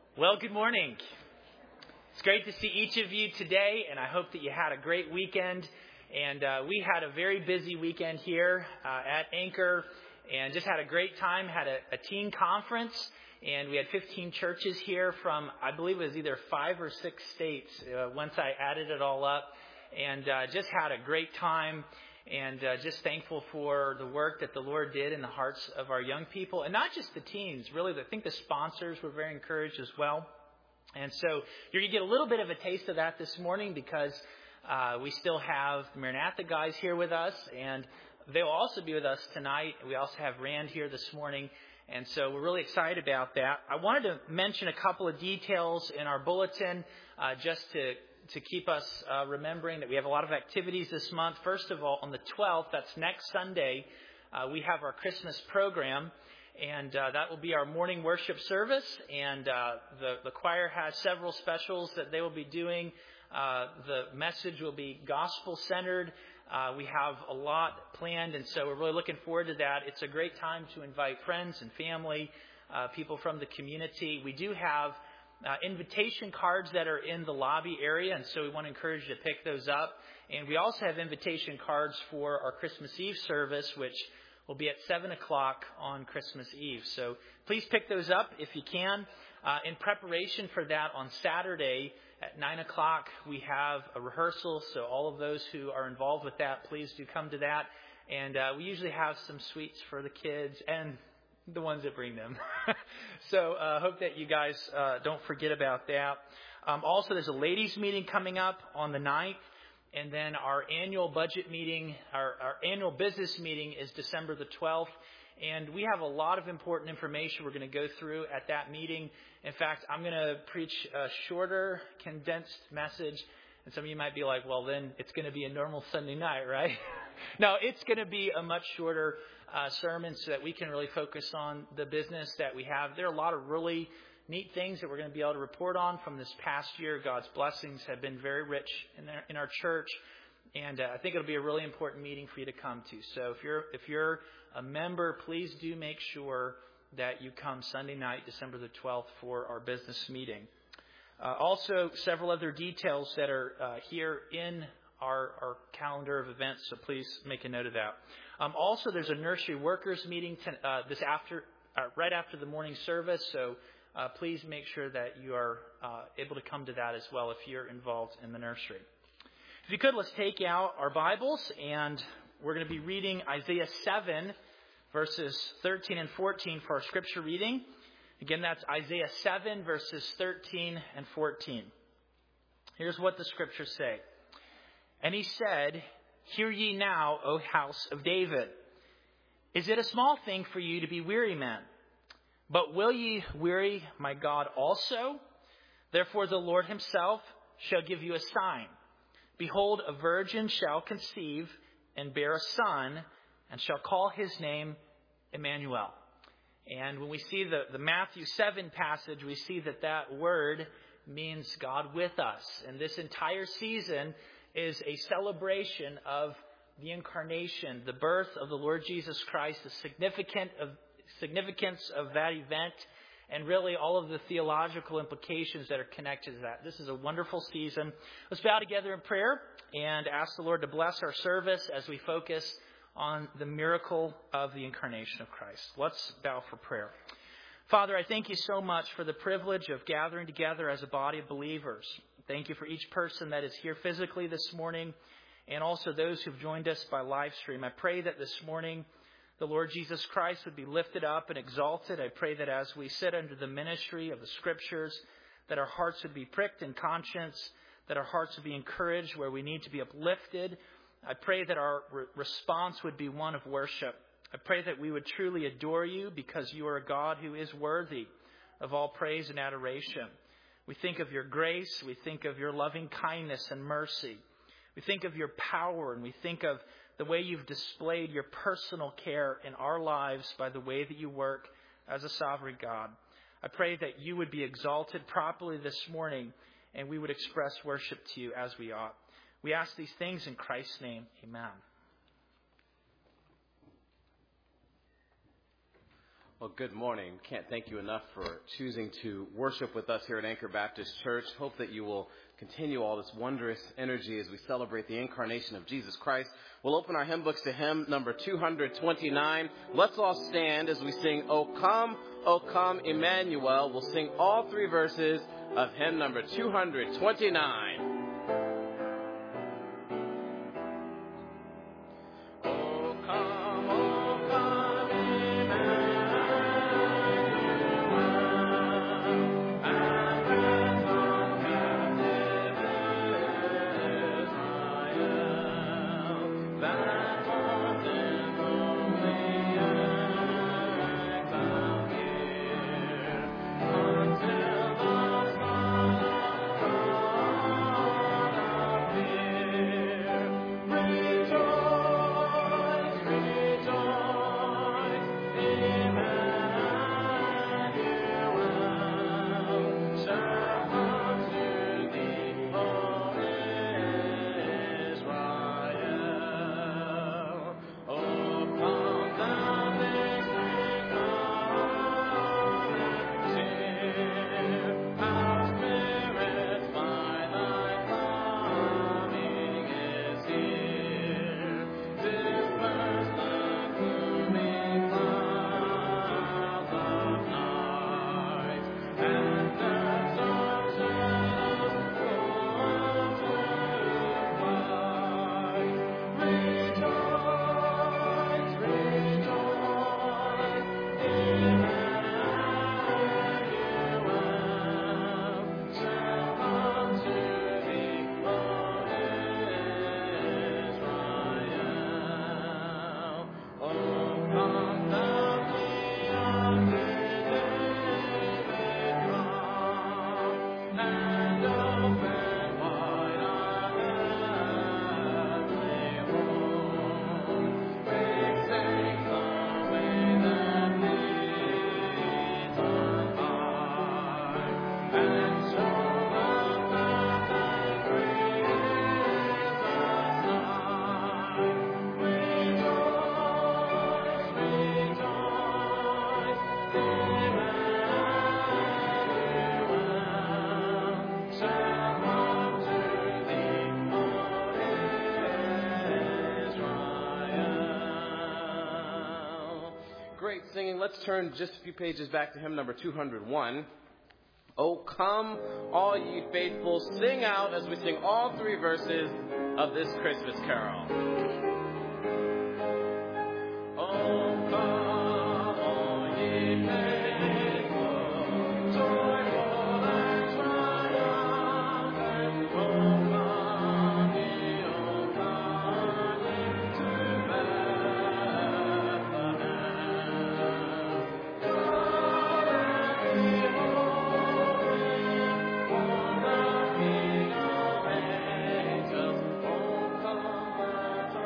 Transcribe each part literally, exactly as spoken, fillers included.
Well, good morning. It's great to see each of you today, and I hope that you had a great weekend. And uh, we had a very busy weekend here uh, at Anchor, and just had a great time. Had a, a teen conference, and we had fifteen churches here from, I believe it was either five or six states uh, once I added it all up. And uh, just had a great time, and uh, just thankful for the work that the Lord did in the hearts of our young people. And not just the teens, really. I think the sponsors were very encouraged as well. And so you're going to get a little bit of a taste of that this morning because uh, we still have the Maranatha guys here with us. And they'll also be with us tonight. We also have Rand here this morning. And so we're really excited about that. I wanted to mention a couple of details in our bulletin uh, just to to keep us uh, remembering that we have a lot of activities this month. First of all, on the twelfth, that's next Sunday, uh, we have our Christmas program, and uh, that will be our morning worship service. And uh, the, the choir has several specials that they will be doing. Uh, the message will be gospel-centered. Uh, we have a lot planned, and so we're really looking forward to that. It's a great time to invite friends and family, uh, people from the community. We do have Uh, invitation cards that are in the lobby area, and so we want to encourage you to pick those up. And we also have invitation cards for our Christmas Eve service, which will be at seven o'clock on Christmas Eve. So please pick those up if you can. Uh, in preparation for that, on Saturday at nine o'clock, we have a rehearsal. So all of those who are involved with that, please do come to that. And uh, we usually have some sweets for the kids and the ones that bring them. So I uh, hope that you guys uh, don't forget about that. Um, also, there's a ladies' meeting coming up on the ninth. And then our annual budget meeting, our, our annual business meeting is December the twelfth. And we have a lot of important information we're going to go through at that meeting. In fact, I'm going to preach a shorter, condensed message. And some of you might be like, well, then it's going to be a normal Sunday night, right? No, it's going to be a much shorter uh, sermon so that we can really focus on the business that we have. There are a lot of really neat things that we're going to be able to report on from this past year. God's blessings have been very rich in our, in our church. And uh, I think it'll be a really important meeting for you to come to. So if you're, if you're a member, please do make sure that you come Sunday night, December the twelfth, for our business meeting. Uh, also, several other details that are uh, here in our, our calendar of events, so please make a note of that. Um, also, there's a nursery workers meeting to, uh, this after, uh, right after the morning service, so uh, please make sure that you are uh, able to come to that as well if you're involved in the nursery. If you could, let's take out our Bibles, and we're going to be reading Isaiah seven, verses thirteen and fourteen for our scripture reading. Again, that's Isaiah seven, verses thirteen and fourteen. Here's what the scriptures say. And he said, "Hear ye now, O house of David. Is it a small thing for you to be weary men? But will ye weary my God also? Therefore the Lord himself shall give you a sign. Behold, a virgin shall conceive and bear a son, and shall call his name Emmanuel." And when we see the, the Matthew seven passage, we see that that word means God with us. And this entire season is a celebration of the incarnation, the birth of the Lord Jesus Christ, the significant of, significance of that event, and really all of the theological implications that are connected to that. This is a wonderful season. Let's bow together in prayer and ask the Lord to bless our service as we focus on the miracle of the incarnation of Christ. Let's bow for prayer. Father, I thank you so much for the privilege of gathering together as a body of believers. Thank you for each person that is here physically this morning, and also those who've joined us by live stream. I pray that this morning the Lord Jesus Christ would be lifted up and exalted. I pray that as we sit under the ministry of the scriptures, that our hearts would be pricked in conscience, that our hearts would be encouraged where we need to be uplifted. I pray that our re- response would be one of worship. I pray that we would truly adore you because you are a God who is worthy of all praise and adoration. We think of your grace. We think of your loving kindness and mercy. We think of your power, and we think of the way you've displayed your personal care in our lives by the way that you work as a sovereign God. I pray that you would be exalted properly this morning, and we would express worship to you as we ought. We ask these things in Christ's name. Amen. Well, good morning. Can't thank you enough for choosing to worship with us here at Anchor Baptist Church. Hope that you will continue all this wondrous energy as we celebrate the incarnation of Jesus Christ. We'll open our hymn books to hymn number two hundred twenty-nine. Let's all stand as we sing, O Come, O Come, Emmanuel. We'll sing all three verses of hymn number two hundred twenty-nine. Singing. Let's turn just a few pages back to hymn number two hundred one. Oh, come, all ye faithful, sing out as we sing all three verses of this Christmas carol. Oh, come, all ye faithful, joyful and triumphant. Oh, come ye, oh, come ye to Bethlehem. Come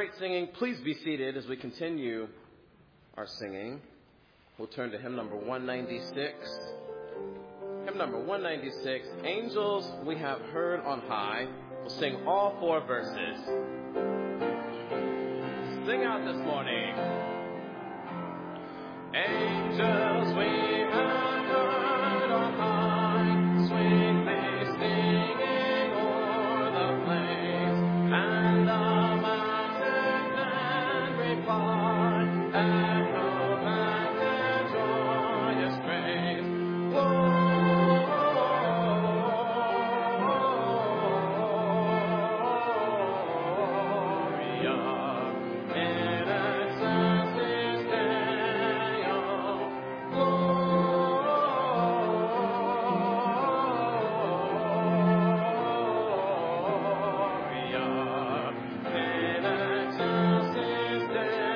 great singing. Please be seated as we continue our singing. We'll turn to hymn number one ninety-six. Hymn number one ninety-six, Angels We Have Heard on High. We'll sing all four verses. Sing out this morning. Angels we have heard on high, sweetly singing o'er the plains, and the mountain men reply, echo back their joyous praise. Gloria in excelsis Deo, Gloria in excelsis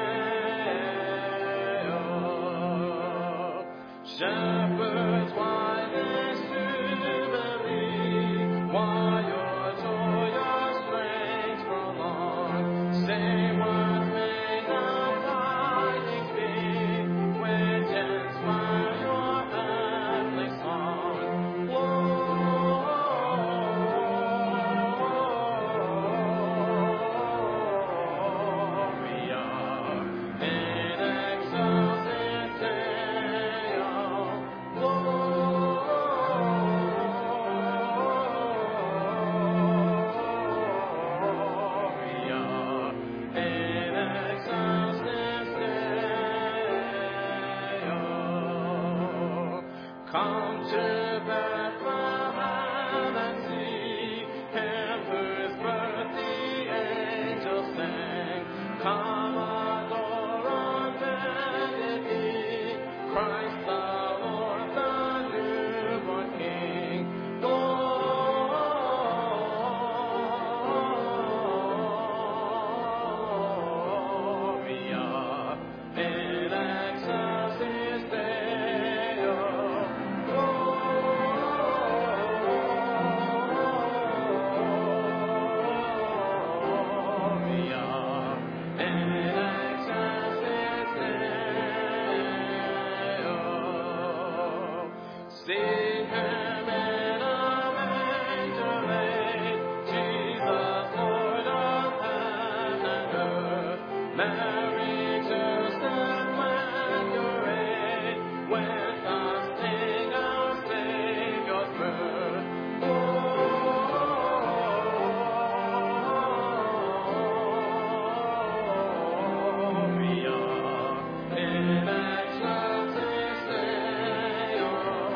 Deo. Shepherds, why this jubilee? Why your joyous strains prolong? Say what may the tidings be, which inspire your heavenly song. Gloria in excelsis Deo. Gloria in excelsis Deo. Come to Bethlehem and see him whose birth the angels sang. Come adore on bended knee, Christ the Lord, the newborn King. Gloria in excelsis Deo. Gloria in excelsis Deo. See him in a manger laid, Jesus, Lord of heaven and earth. Mary to stand when your aid, with us sing our Savior's birth. Gloria in excelsis Deo.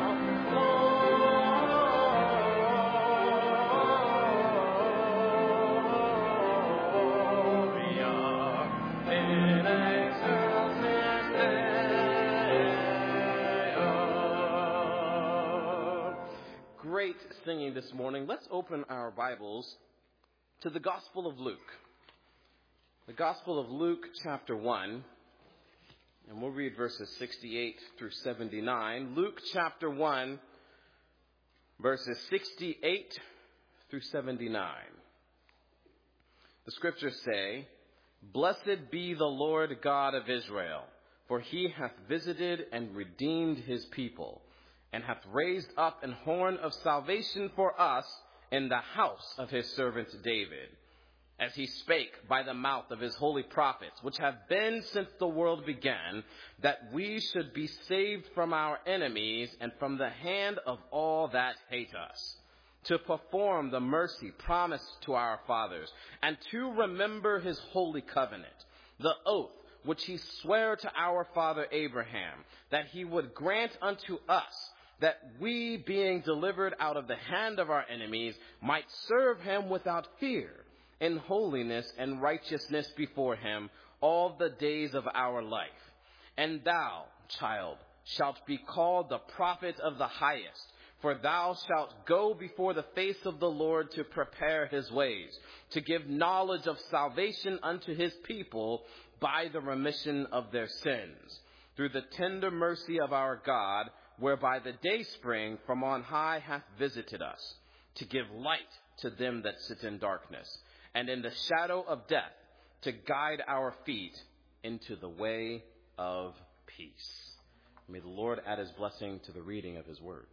Gloria in excelsis Deo. Great singing this morning. Let's open our Bibles to the Gospel of Luke. The Gospel of Luke, chapter one, and we'll read verses sixty-eight through seventy-nine. Luke, chapter one, verses sixty-eight through seventy-nine. The scriptures say, Blessed be the Lord God of Israel, for he hath visited and redeemed his people, and hath raised up an horn of salvation for us in the house of his servant David, as he spake by the mouth of his holy prophets, which have been since the world began, that we should be saved from our enemies and from the hand of all that hate us, to perform the mercy promised to our fathers, and to remember his holy covenant, the oath which he sware to our father Abraham, that he would grant unto us that we, being delivered out of the hand of our enemies, might serve him without fear, in holiness and righteousness before him all the days of our life. And thou, child, shalt be called the prophet of the highest, for thou shalt go before the face of the Lord to prepare his ways, to give knowledge of salvation unto his people by the remission of their sins, through the tender mercy of our God, whereby the dayspring from on high hath visited us, to give light to them that sit in darkness, and in the shadow of death, to guide our feet into the way of peace. May the Lord add his blessing to the reading of his word.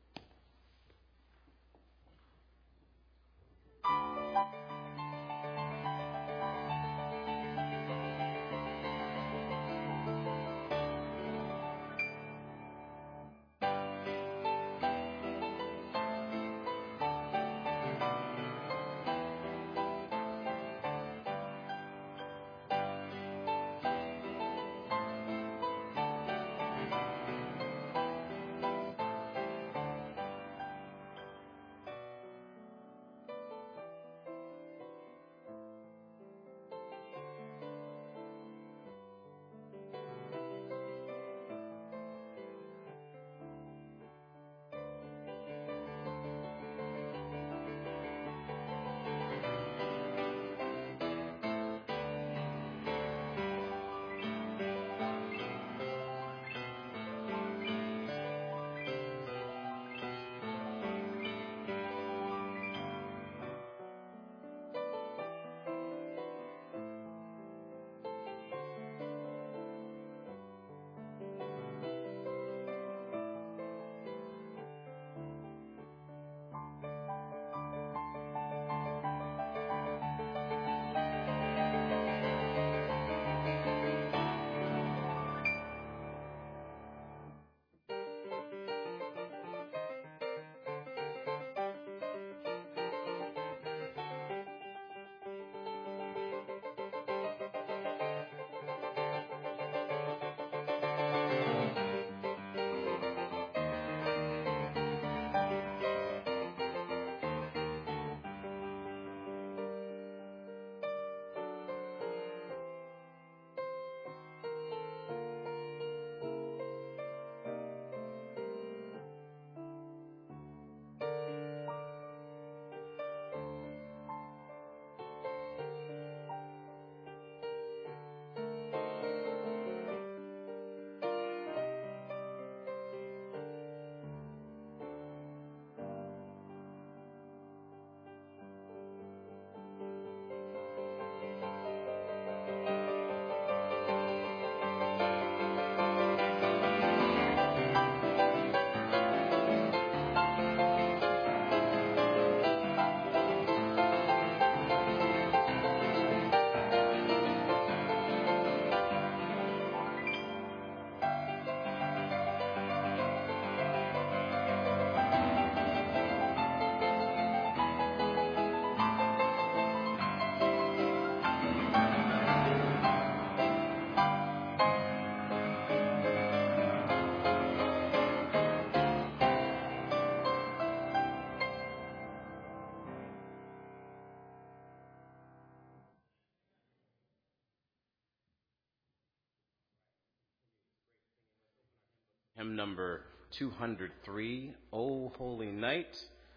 Hymn number two hundred three, O Holy Night,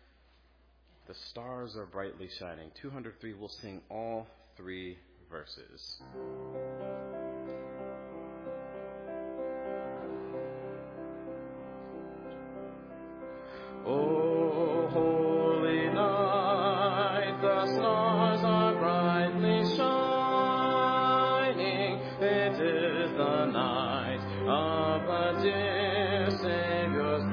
the stars are brightly shining. two hundred three, we'll sing all three verses. O holy night, the stars are brightly shining. It is the night of the dear Savior's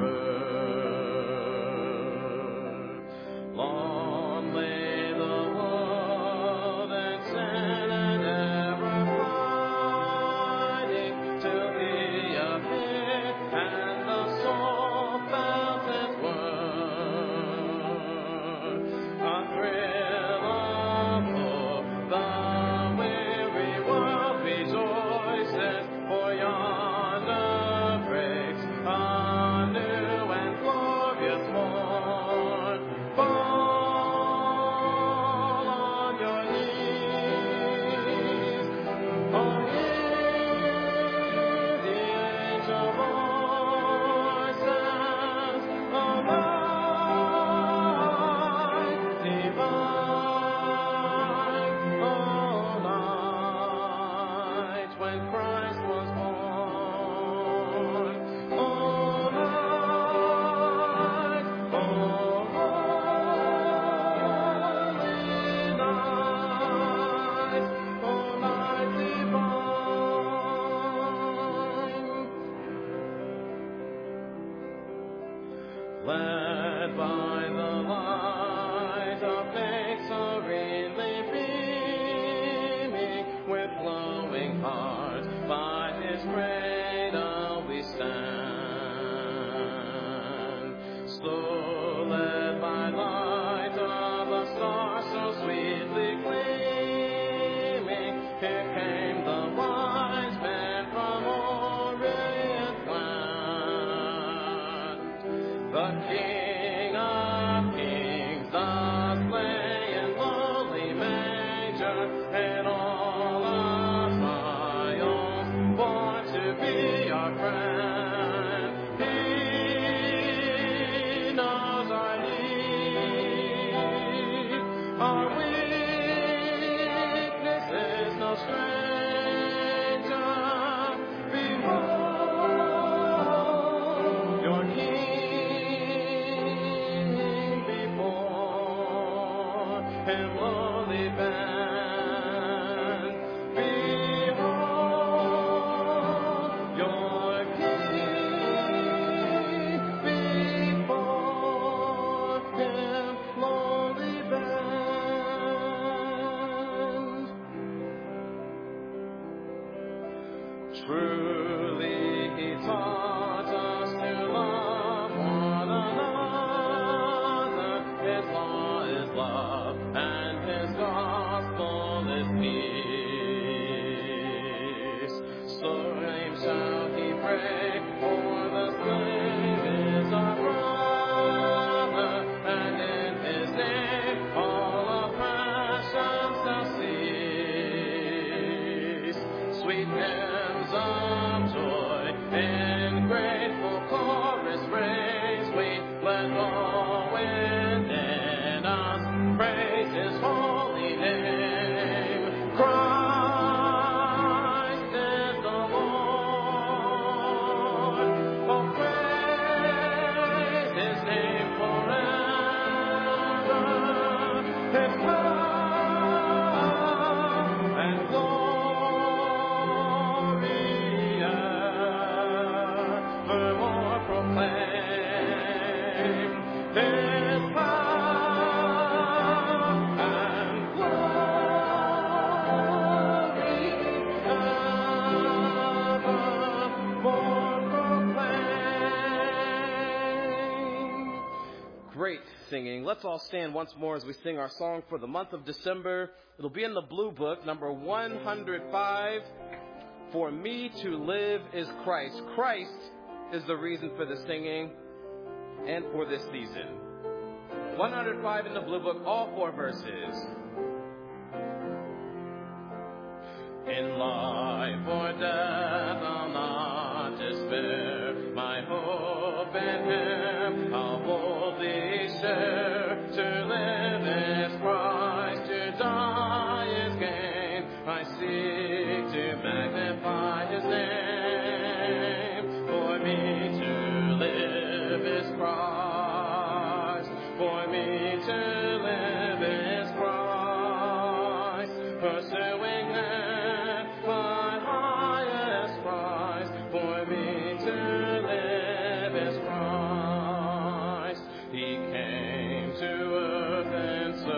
birth. Long lay the world in sin and ever fighting, till He appeared and the soul felt its worth. A thrill of hope, the weary world rejoices, for yonder praise led by the light of faith serenely beaming, with glowing hearts by his cradle we stand. So led by light of the stars so sweetly gleaming, here came the wise men from Orient land. The King of Kings thus lay in lowly manger, and all of Zion born to be our friend. He knows our need, our weakness is no stranger. Behold your King, before him lowly bend. Behold your King, before him lowly bend. Truly he taught us to love one another. His law is love, and his gospel is peace. So name shall he break, for the slave is our brother, and in his name all oppression shall cease. Sweet hymns of joy in grateful chorus raise we, let all within us praise his holy name. Christ is the Lord, oh praise his name forever. His love and glory evermore proclaim. His love and glory evermore proclaim. Great singing. Let's all stand once more as we sing our song for the month of December. It'll be in the Blue Book, number one hundred five. For me to live is Christ. Christ is the reason for the singing and for this season. one hundred five in the Blue Book, all four verses. In life or death, I'll not despair. My hope in him I'll boldly share. To live is Christ, to die is gain. I seek to magnify his name. For me to live is Christ. For me to live is Christ. Pursuing him, my highest prize. For me to live is Christ. He came to earth and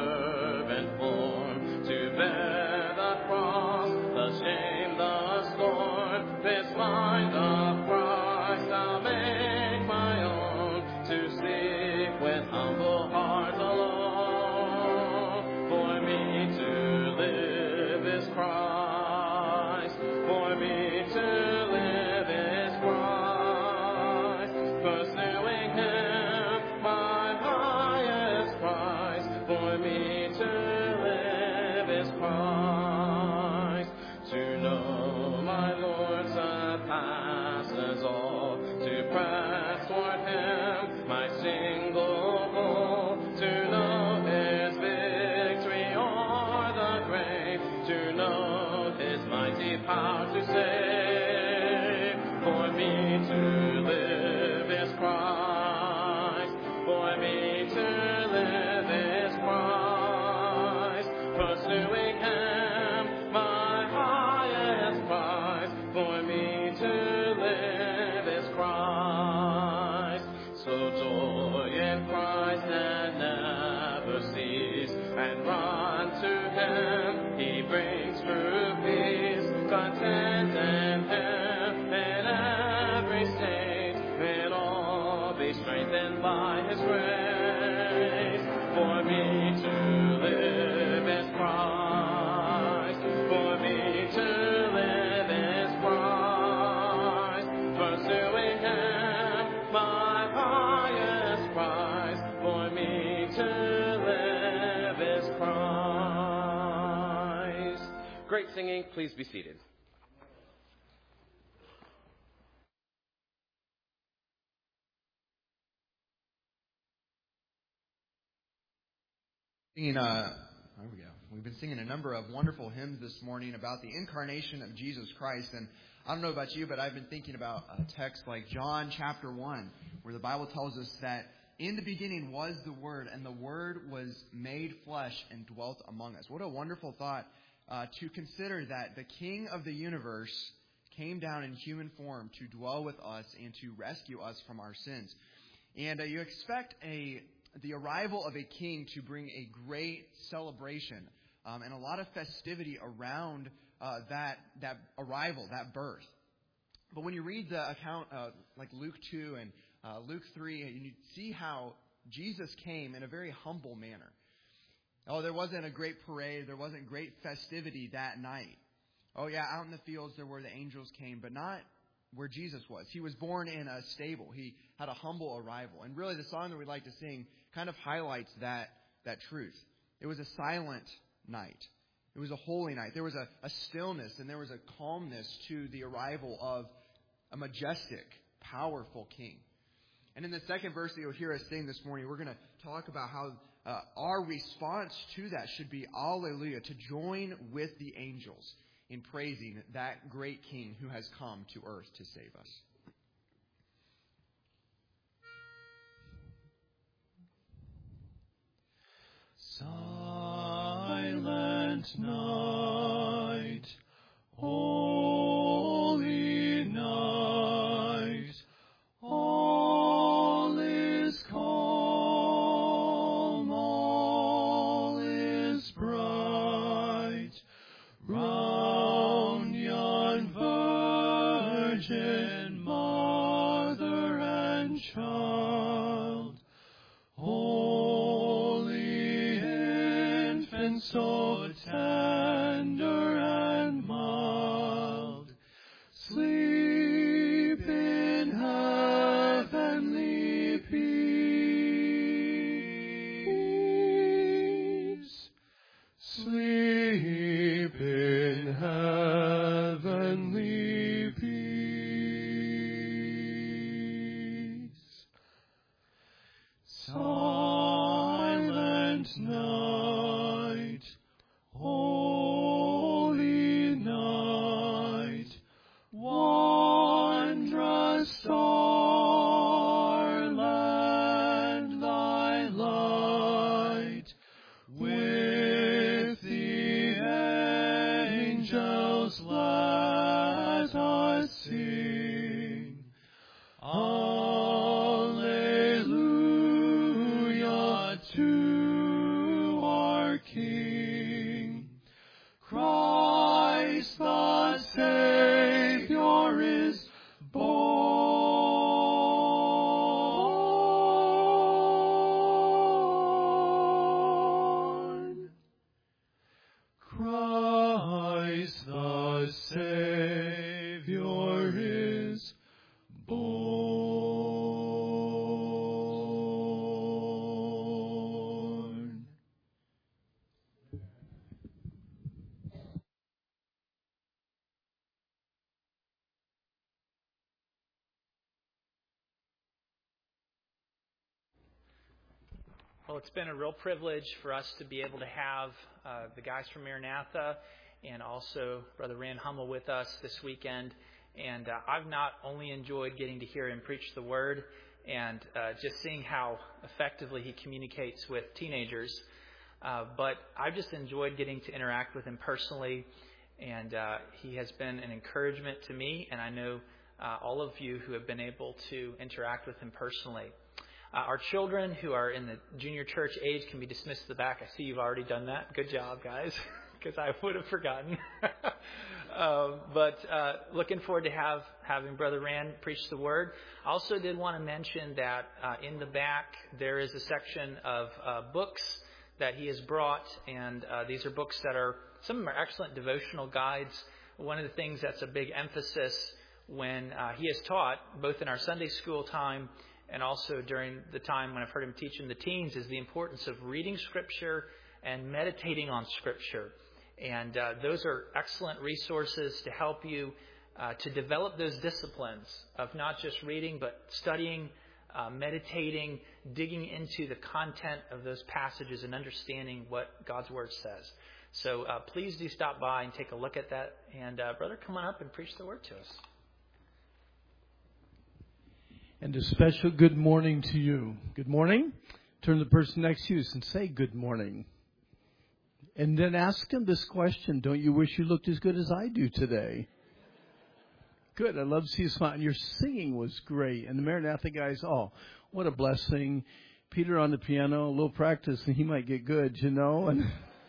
be strengthened by His grace. For me to live is Christ. For me to live is Christ. Pursuing Him, my highest prize. For me to live is Christ. Great singing. Please be seated. Singing, uh, there we go. We've been singing a number of wonderful hymns this morning about the incarnation of Jesus Christ. And I don't know about you, but I've been thinking about a text like John chapter one, where the Bible tells us that in the beginning was the Word, and the Word was made flesh and dwelt among us. What a wonderful thought uh, to consider that the King of the universe came down in human form to dwell with us and to rescue us from our sins. And uh, you expect a the arrival of a king to bring a great celebration um, and a lot of festivity around uh, that that arrival, that birth. But when you read the account, uh, like Luke two and uh, Luke three, and you see how Jesus came in a very humble manner. Oh, there wasn't a great parade, there wasn't great festivity that night. Oh yeah, out in the fields there were the angels came, but not where Jesus was. He was born in a stable. He had a humble arrival. And really the song that we'd like to sing kind of highlights that, that truth. It was a silent night. It was a holy night. There was a, a stillness and there was a calmness to the arrival of a majestic, powerful king. And in the second verse that you'll hear us sing this morning, we're going to talk about how uh, our response to that should be Alleluia, to join with the angels in praising that great King who has come to earth to save us. Silent night, holy night, all is calm, all is bright, round yon virgin mother and child, holy infant, so tender and mild, sleep in heavenly peace, sleep in heavenly peace. Silent night, holy night, wondrous star, lend thy light, with the angels let us sing. Alleluia to our King. Christ the Savior is born. Christ the Savior is born. Well, it's been a real privilege for us to be able to have uh, the guys from Maranatha and also Brother Rand Hummel with us this weekend. And uh, I've not only enjoyed getting to hear him preach the Word and uh, just seeing how effectively he communicates with teenagers, uh, but I've just enjoyed getting to interact with him personally. And uh, he has been an encouragement to me, and I know uh, all of you who have been able to interact with him personally. Uh, our children who are in the junior church age can be dismissed to the back. I see you've already done that. Good job, guys, because I would have forgotten. uh, but uh, looking forward to have having Brother Rand preach the Word. I also did want to mention that uh, in the back there is a section of uh, books that he has brought, and uh, these are books that are, some of them are excellent devotional guides. One of the things that's a big emphasis when uh, he has taught, both in our Sunday school time and also during the time when I've heard him teaching the teens, is the importance of reading Scripture and meditating on Scripture. And uh, those are excellent resources to help you uh, to develop those disciplines of not just reading, but studying, uh, meditating, digging into the content of those passages and understanding what God's Word says. So uh, please do stop by and take a look at that. And uh, brother, come on up and preach the Word to us. And a special good morning to you. Good morning. Turn to the person next to you and say good morning. And then ask them this question. Don't you wish you looked as good as I do today? Good. I love to see you smile. And your singing was great. And the Maranatha guys, oh, what a blessing. Peter on the piano, a little practice, and he might get good, you know. And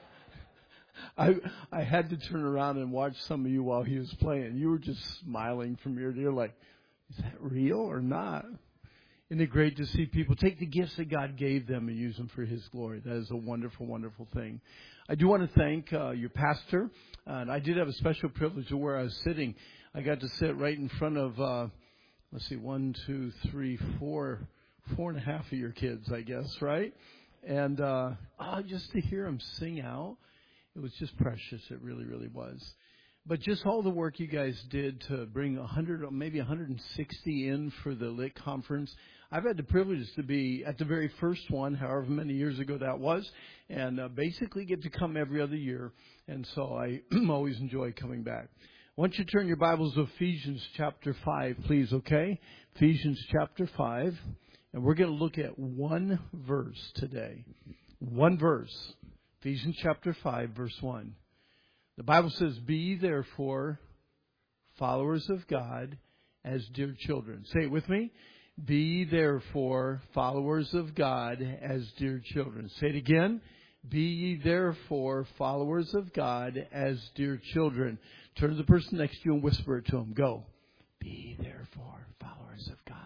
I I had to turn around and watch some of you while he was playing. You were just smiling from ear to ear like, is that real or not? Isn't it great to see people take the gifts that God gave them and use them for His glory? That is a wonderful, wonderful thing. I do want to thank uh, your pastor. Uh, and I did have a special privilege of where I was sitting. I got to sit right in front of, uh, let's see, one, two, three, four, four and a half of your kids, I guess, right? And uh, oh, just to hear them sing out, it was just precious. It really, really was. But just all the work you guys did to bring one hundred, maybe one hundred sixty in for the Lit Conference. I've had the privilege to be at the very first one, however many years ago that was, and uh, basically get to come every other year. And so I always enjoy coming back. I want you to turn your Bibles to Ephesians chapter five, please, okay? Ephesians chapter five. And we're going to look at one verse today. One verse. Ephesians chapter five, verse one. The Bible says, be therefore followers of God as dear children. Say it with me. Be therefore followers of God as dear children. Say it again. Be ye therefore followers of God as dear children. Turn to the person next to you and whisper it to him. Go. Be therefore followers of God.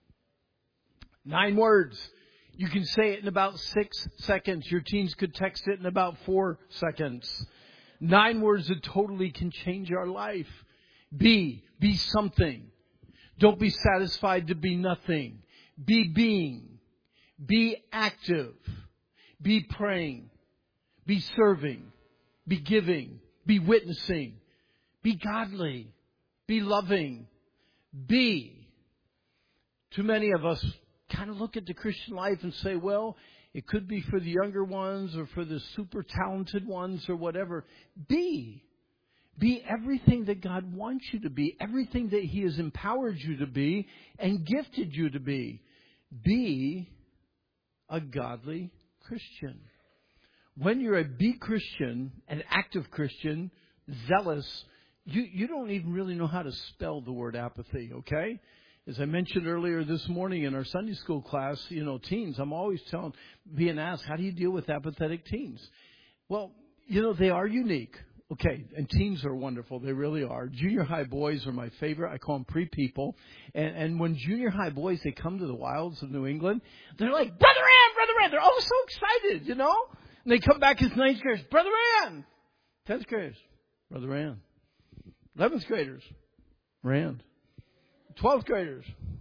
Nine words. You can say it in about six seconds. Your teens could text it in about four seconds. Nine words that totally can change our life. Be. Be something. Don't be satisfied to be nothing. Be being. Be active. Be praying. Be serving. Be giving. Be witnessing. Be godly. Be loving. Be. Too many of us kind of look at the Christian life and say, well, it could be for the younger ones or for the super talented ones or whatever. Be. Be everything that God wants you to be, everything that He has empowered you to be and gifted you to be. Be a godly Christian. When you're a be Christian, an active Christian, zealous, you, you don't even really know how to spell the word apathy, okay? As I mentioned earlier this morning in our Sunday school class, you know, teens, I'm always telling, being asked, how do you deal with apathetic teens? Well, you know, they are unique. Okay, and teens are wonderful. They really are. Junior high boys are my favorite. I call them pre-people. And, and when junior high boys, they come to the wilds of New England, they're like, Brother Ann, Brother Ann. They're all so excited, you know? And they come back as ninth graders, Brother Ann. tenth graders, Brother Ann. eleventh graders, Rand. twelfth graders.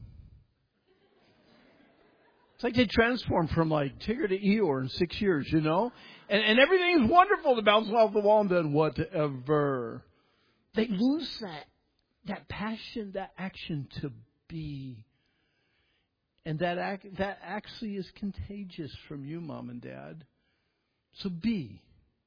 It's like they transform from like Tigger to Eeyore in six years, you know? And, and everything is wonderful to bounce off the wall and then whatever. They lose that, that passion, that action to be. And that act, that actually is contagious from you, Mom and Dad. So be.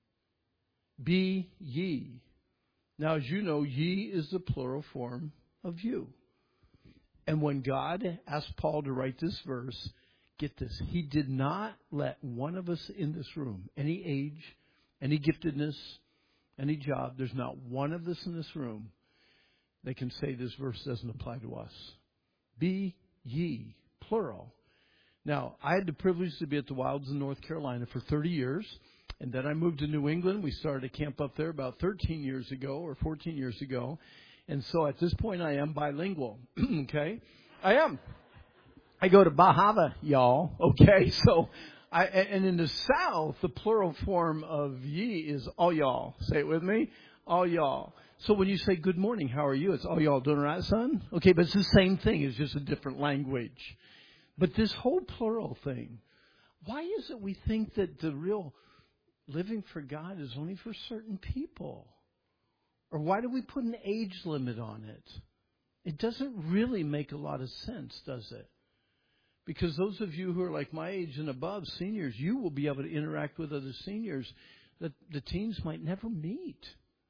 Be ye. Now, as you know, ye is the plural form of you. And when God asked Paul to write this verse, get this, He did not let one of us in this room, any age, any giftedness, any job, there's not one of us in this room that can say this verse doesn't apply to us. Be ye, plural. Now, I had the privilege to be at the Wilds in North Carolina for thirty years. And then I moved to New England. We started a camp up there about thirteen years ago or fourteen years ago. And so at this point, I am bilingual. Okay? I am. I go to Bahava, y'all. Okay? So, I, and in the South, the plural form of ye is all y'all. Say it with me. All y'all. So when you say good morning, how are you? It's all y'all doing all right, son? Okay, but it's the same thing. It's just a different language. But this whole plural thing, why is it we think that the real living for God is only for certain people? Or why do we put an age limit on it? It doesn't really make a lot of sense, does it? Because those of you who are like my age and above, seniors, you will be able to interact with other seniors that the teens might never meet.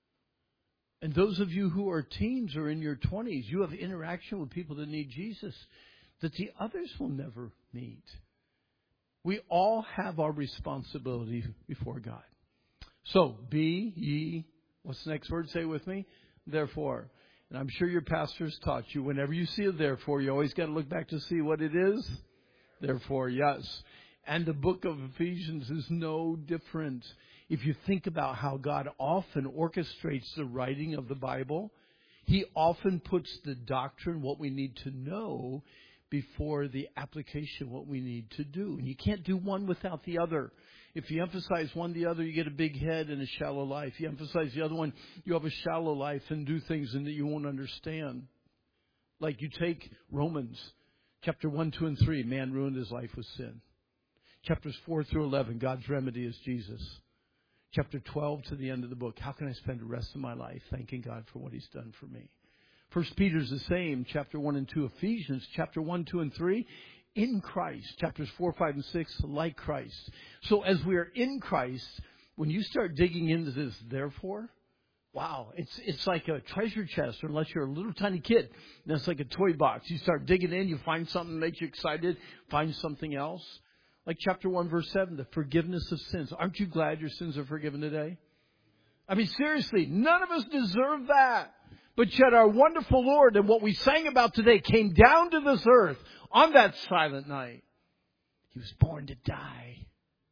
And those of you who are teens or in your twenties, you have interaction with people that need Jesus that the others will never meet. We all have our responsibility before God. So, be ye, what's the next word? Say it with me. Therefore. And I'm sure your pastors taught you, whenever you see a therefore, you always got to look back to see what it is. Therefore, yes. And the book of Ephesians is no different. If you think about how God often orchestrates the writing of the Bible, He often puts the doctrine, what we need to know, before the application, what we need to do. And you can't do one without the other. If you emphasize one the other, you get a big head and a shallow life. You emphasize the other one, you have a shallow life and do things that you won't understand. Like you take Romans chapter one, two, and three. Man ruined his life with sin. Chapters four through eleven. God's remedy is Jesus. Chapter twelve to the end of the book. How can I spend the rest of my life thanking God for what He's done for me? First Peter's the same. Chapter one and two. Ephesians chapter one, two, and three. In Christ. Chapters four, five, and six. Like Christ. So as we are in Christ, when you start digging into this, therefore, wow, it's it's like a treasure chest, unless you're a little tiny kid. And it's like a toy box. You start digging in, you find something that makes you excited, find something else. Like chapter one, verse seven, the forgiveness of sins. Aren't you glad your sins are forgiven today? I mean, seriously, none of us deserve that. But yet our wonderful Lord and what we sang about today came down to this earth on that silent night. He was born to die.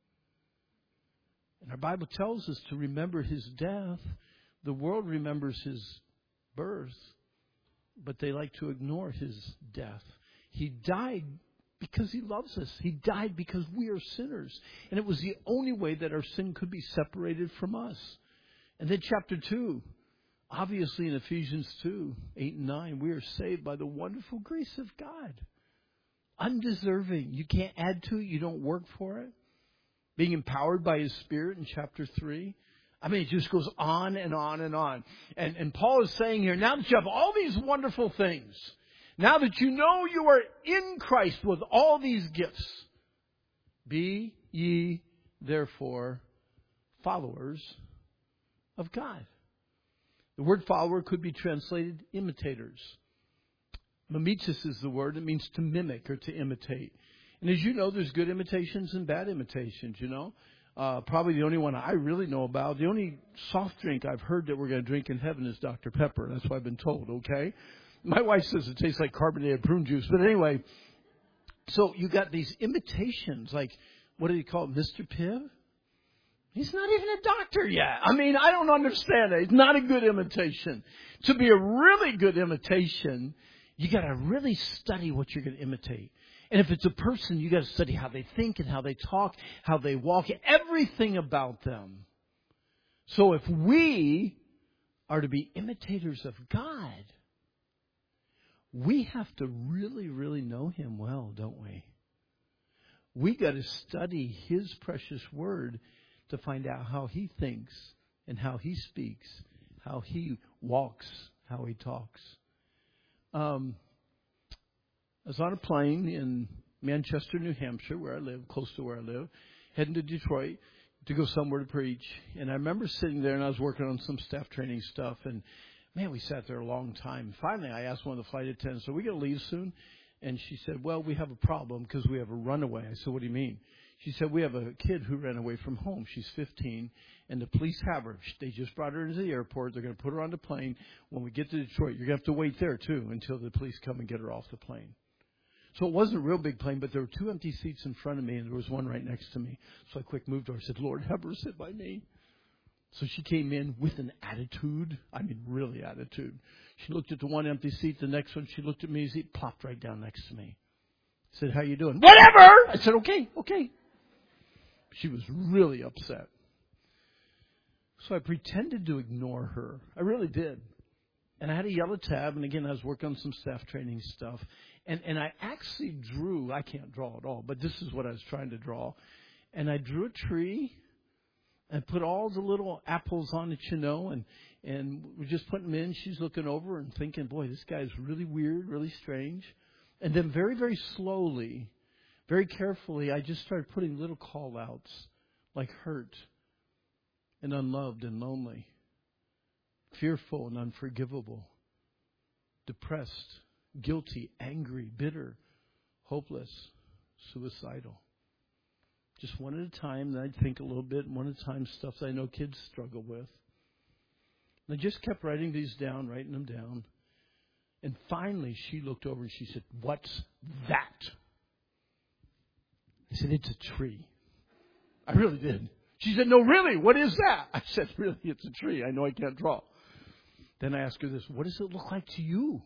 And our Bible tells us to remember His death. The world remembers His birth, but they like to ignore His death. He died because He loves us. He died because we are sinners. And it was the only way that our sin could be separated from us. And then chapter two. Obviously in Ephesians two, eight and nine, we are saved by the wonderful grace of God. Undeserving. You can't add to it. You don't work for it. Being empowered by His Spirit in chapter three. I mean, it just goes on and on and on. And, and Paul is saying here, now that you have all these wonderful things, now that you know you are in Christ with all these gifts, be ye therefore followers of God. The word follower could be translated imitators. Mimesis is the word. It means to mimic or to imitate. And as you know, there's good imitations and bad imitations, you know. Uh, probably the only one I really know about, the only soft drink I've heard that we're going to drink in heaven is Doctor Pepper. That's what I've been told, okay? My wife says it tastes like carbonated prune juice. But anyway, so you got these imitations, like, what do you call it, Mister Pibb? He's not even a doctor yet. I mean, I don't understand it. It's not a good imitation. To be a really good imitation, you got to really study what you're going to imitate. And if it's a person, you got to study how they think and how they talk, how they walk, everything about them. So if we are to be imitators of God, we have to really, really know Him well, don't we? We got to study His precious Word to find out how He thinks and how He speaks, how He walks, how He talks. Um, I was on a plane in Manchester, New Hampshire, where I live, close to where I live, heading to Detroit to go somewhere to preach. And I remember sitting there, and I was working on some staff training stuff. And, man, we sat there a long time. Finally, I asked one of the flight attendants, are we going to leave soon? And she said, well, we have a problem because we have a runaway. I said, what do you mean? She said, we have a kid who ran away from home. She's fifteen, and the police have her. They just brought her into the airport. They're going to put her on the plane. When we get to Detroit, you're going to have to wait there, too, until the police come and get her off the plane. So it wasn't a real big plane, but there were two empty seats in front of me, and there was one right next to me. So I quick moved over. I said, Lord, have her sit by me. So she came in with an attitude. I mean, really attitude. She looked at the one empty seat. The next one, she looked at me. He plopped right down next to me. I said, how you doing? Whatever! I said, okay, okay. She was really upset. So I pretended to ignore her. I really did. And I had a yellow tab, and again, I was working on some staff training stuff. And, and I actually drew, I can't draw at all, but this is what I was trying to draw. And I drew a tree and put all the little apples on it, you know, and, and we're just putting them in. She's looking over and thinking, boy, this guy's really weird, really strange. And then very, very slowly, very carefully, I just started putting little call-outs like hurt and unloved and lonely, fearful and unforgivable, depressed, guilty, angry, bitter, hopeless, suicidal. Just one at a time, then I'd think a little bit, and one at a time stuff that I know kids struggle with. And I just kept writing these down, writing them down. And finally, she looked over and she said, what's that? I said, it's a tree. I really did. She said, no, really, what is that? I said, really, it's a tree. I know I can't draw. Then I asked her this, what does it look like to you?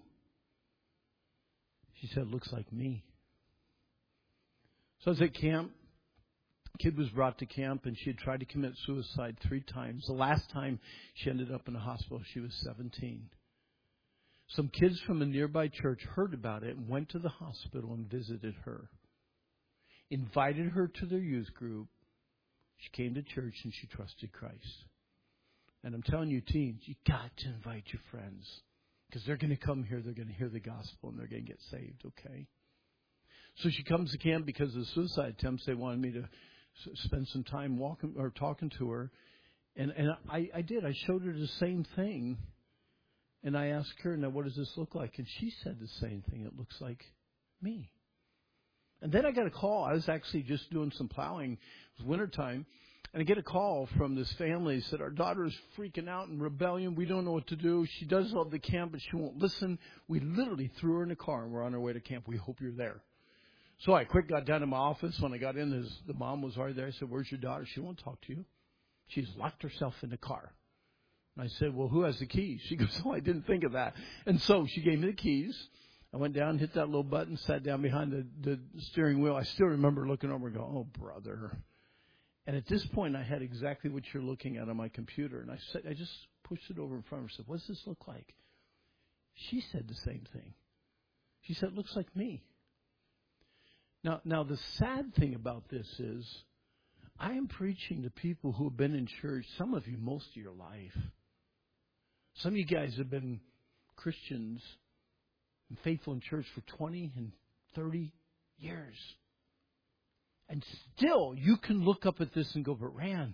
She said, it looks like me. So I was at camp. Kid was brought to camp, and she had tried to commit suicide three times. The last time she ended up in a hospital, she was seventeen. Some kids from a nearby church heard about it and went to the hospital and visited her. Invited her to their youth group. She came to church and she trusted Christ. And I'm telling you, teens, you got to invite your friends. Because they're going to come here, they're going to hear the gospel, and they're going to get saved, okay? So she comes to camp because of the suicide attempts. They wanted me to spend some time walking or talking to her. And, and I, I did. I showed her the same thing. And I asked her, now, what does this look like? And she said the same thing. It looks like me. And then I got a call. I was actually just doing some plowing. It was wintertime. And I get a call from this family that said, our daughter is freaking out in rebellion. We don't know what to do. She does love the camp, but she won't listen. We literally threw her in the car, and we're on our way to camp. We hope you're there. So I quick got down to my office. When I got in, his, the mom was already there. I said, where's your daughter? She won't talk to you. She's locked herself in the car. And I said, well, who has the keys? She goes, oh, I didn't think of that. And so she gave me the keys. I went down, hit that little button, sat down behind the, the steering wheel. I still remember looking over and going, oh, brother. And at this point, I had exactly what you're looking at on my computer. And I said, I just pushed it over in front of her and said, what does this look like? She said the same thing. She said, it looks like me. Now, now the sad thing about this is I am preaching to people who have been in church, some of you most of your life. Some of you guys have been Christians and faithful in church for twenty and thirty years. And still, you can look up at this and go, but Rand,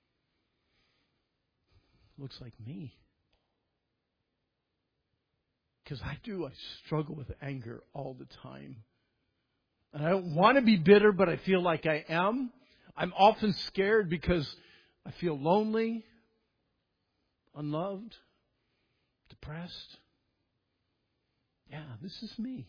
looks like me. Because I do, I struggle with anger all the time. And I don't want to be bitter, but I feel like I am. I'm often scared because I feel lonely, unloved, depressed. Yeah, this is me.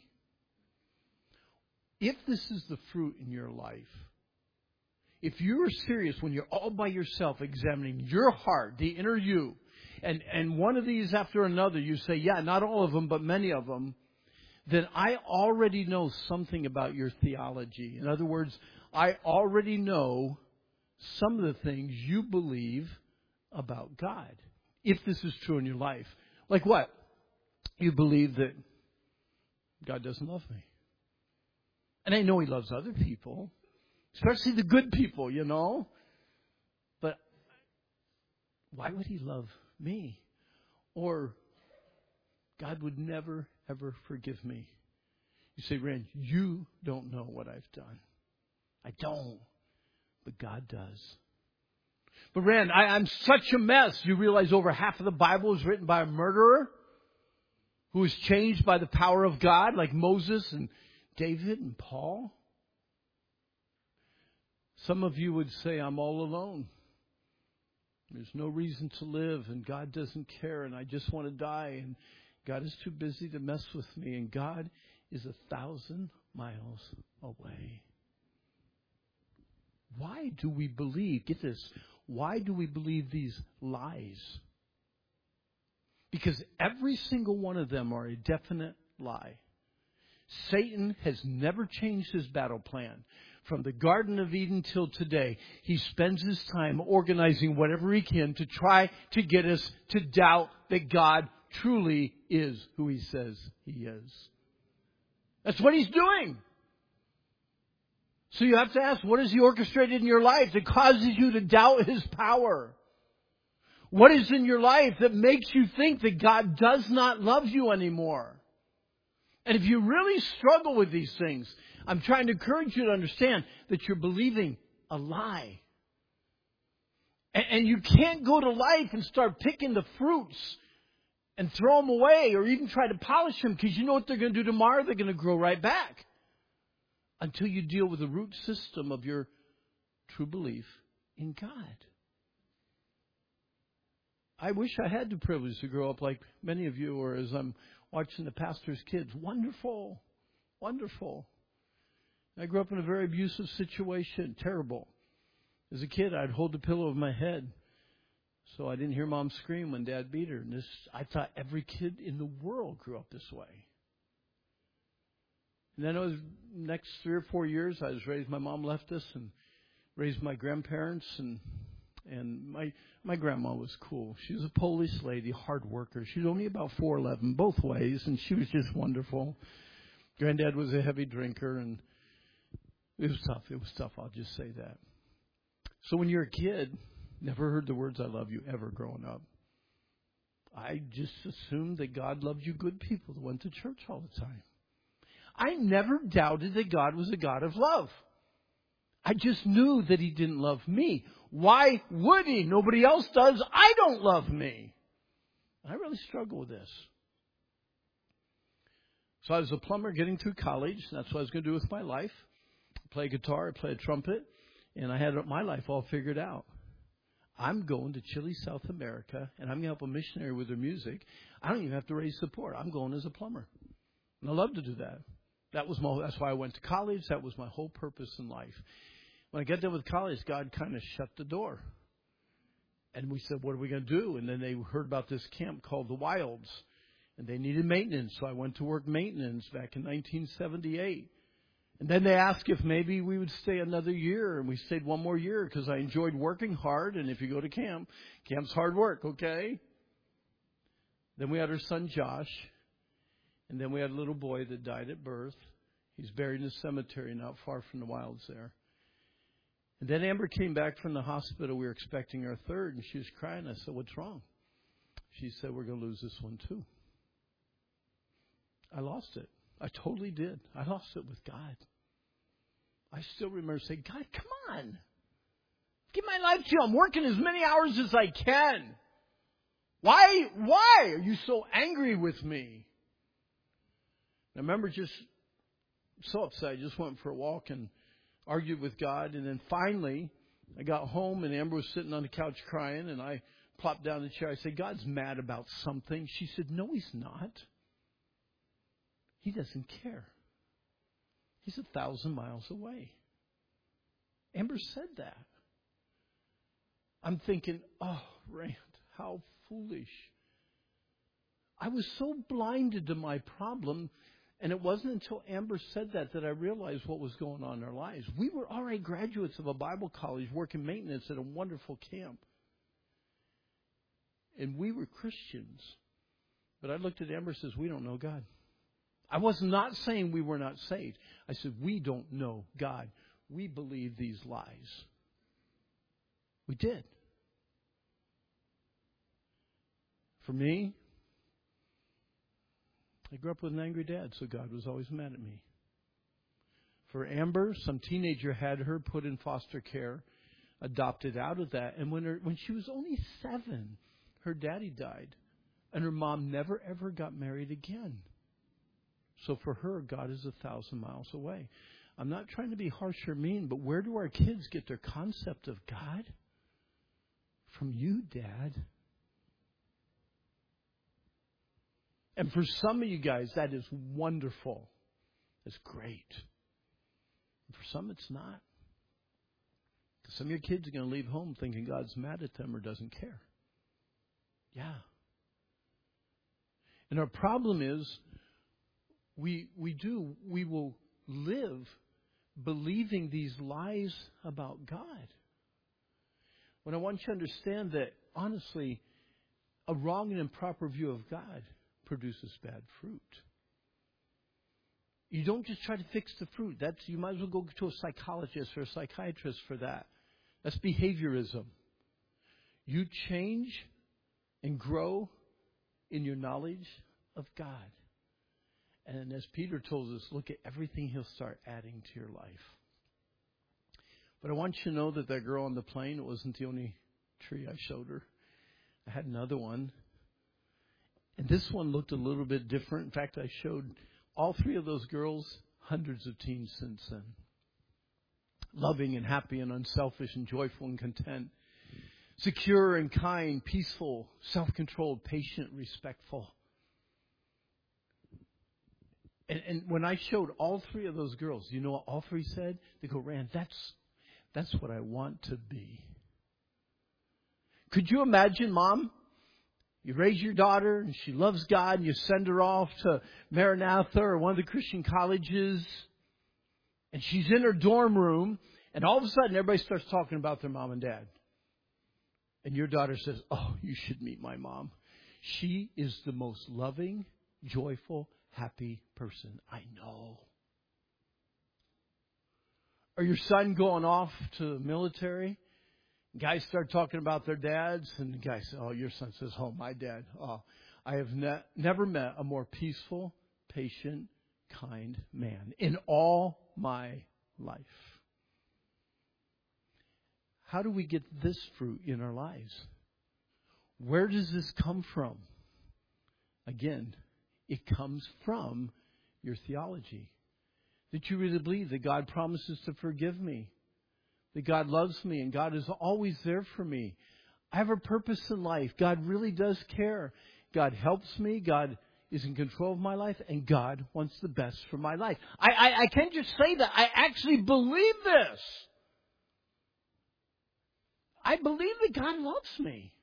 If this is the fruit in your life, if you're serious when you're all by yourself examining your heart, the inner you, and, and one of these after another, you say, yeah, not all of them, but many of them, then I already know something about your theology. In other words, I already know some of the things you believe about God. If this is true in your life. Like what? You believe that God doesn't love me. And I know He loves other people, especially the good people, you know. But why would He love me? Or God would never, ever forgive me. You say, Rand, you don't know what I've done. I don't. But God does. But Rand, I, I'm such a mess. You realize over half of the Bible is written by a murderer who was changed by the power of God, like Moses and David and Paul. Some of you would say, I'm all alone. There's no reason to live, and God doesn't care, and I just want to die, and God is too busy to mess with me, and God is a thousand miles away. Why do we believe, get this, why do we believe these lies? Because every single one of them are a definite lie. Satan has never changed his battle plan. From the Garden of Eden till today, he spends his time organizing whatever he can to try to get us to doubt that God truly is who he says he is. That's what he's doing. So you have to ask, what has he orchestrated in your life that causes you to doubt his power? What is in your life that makes you think that God does not love you anymore? And if you really struggle with these things, I'm trying to encourage you to understand that you're believing a lie. And you can't go to life and start picking the fruits and throw them away or even try to polish them, because you know what they're going to do tomorrow? They're going to grow right back. Until you deal with the root system of your true belief in God. I wish I had the privilege to grow up like many of you, or as I'm watching the pastor's kids. Wonderful. Wonderful. I grew up in a very abusive situation. Terrible. As a kid, I'd hold the pillow over my head so I didn't hear Mom scream when Dad beat her. And this, I thought every kid in the world grew up this way. And then it was next three or four years, I was raised. My mom left us and raised my grandparents, and and my my grandma was cool. She was a Polish lady, hard worker. She was only about four eleven both ways, and she was just wonderful. Granddad was a heavy drinker, and it was tough. It was tough. I'll just say that. So when you're a kid, never heard the words "I love you" ever growing up. I just assumed that God loved you good people that went to church all the time. I never doubted that God was a God of love. I just knew that he didn't love me. Why would he? Nobody else does. I don't love me. I really struggle with this. So I was a plumber getting through college. That's what I was going to do with my life. I play guitar, I play trumpet, and I had my life all figured out. I'm going to Chile, South America, and I'm going to help a missionary with their music. I don't even have to raise support. I'm going as a plumber. And I love to do that. That was my, that's why I went to college. That was my whole purpose in life. When I got done with college, God kind of shut the door. And we said, what are we going to do? And then they heard about this camp called the Wilds. And they needed maintenance. So I went to work maintenance back in nineteen seventy-eight. And then they asked if maybe we would stay another year. And we stayed one more year because I enjoyed working hard. And if you go to camp, camp's hard work, okay? Then we had our son Josh. And then we had a little boy that died at birth. He's buried in a cemetery not far from the Wilds there. And then Amber came back from the hospital. We were expecting our third, and she was crying. I said, what's wrong? She said, we're going to lose this one too. I lost it. I totally did. I lost it with God. I still remember saying, God, come on. Give my life to you. I'm working as many hours as I can. Why, why are you so angry with me? I remember just so upset. I just went for a walk and argued with God. And then finally, I got home and Amber was sitting on the couch crying. And I plopped down in the chair. I said, God's mad about something. She said, no, he's not. He doesn't care. He's a thousand miles away. Amber said that. I'm thinking, oh, Rand, how foolish. I was so blinded to my problem. And it wasn't until Amber said that that I realized what was going on in our lives. We were already graduates of a Bible college working maintenance at a wonderful camp. And we were Christians. But I looked at Amber and says, we don't know God. I was not saying we were not saved. I said, we don't know God. We believe these lies. We did. For me, I grew up with an angry dad, so God was always mad at me. For Amber, some teenager had her put in foster care, adopted out of that. And when her, when she was only seven, her daddy died. And her mom never, ever got married again. So for her, God is a thousand miles away. I'm not trying to be harsh or mean, but where do our kids get their concept of God? From you, Dad. And for some of you guys, that is wonderful. It's great. And for some, it's not. Some of your kids are going to leave home thinking God's mad at them or doesn't care. Yeah. And our problem is we we do we will live believing these lies about God. When I want you to understand that, honestly, a wrong and improper view of God produces bad fruit. You don't just try to fix the fruit. That's you might as well go to a psychologist or a psychiatrist for that. That's behaviorism. You change and grow in your knowledge of God. And as Peter told us, look at everything He'll start adding to your life. But I want you to know that that girl on the plane, it wasn't the only tree I showed her. I had another one. And this one looked a little bit different. In fact, I showed all three of those girls hundreds of teens since then. Loving and happy and unselfish and joyful and content. Secure and kind, peaceful, self-controlled, patient, respectful. And, and when I showed all three of those girls, you know what all three said? They go, Rand, that's, that's what I want to be. Could you imagine, Mom? You raise your daughter and she loves God and you send her off to Maranatha or one of the Christian colleges. And she's in her dorm room and all of a sudden everybody starts talking about their mom and dad. And your daughter says, oh, you should meet my mom. She is the most loving, joyful, happy person I know. Or your son going off to the military. Guys start talking about their dads, and the guy says, oh, your son says, oh, my dad. Oh, I have ne- never met a more peaceful, patient, kind man in all my life. How do we get this fruit in our lives? Where does this come from? Again, it comes from your theology. That you really believe that God promises to forgive me. That God loves me and God is always there for me. I have a purpose in life. God really does care. God helps me. God is in control of my life. And God wants the best for my life. I, I, I can't just say that. I actually believe this. I believe that God loves me.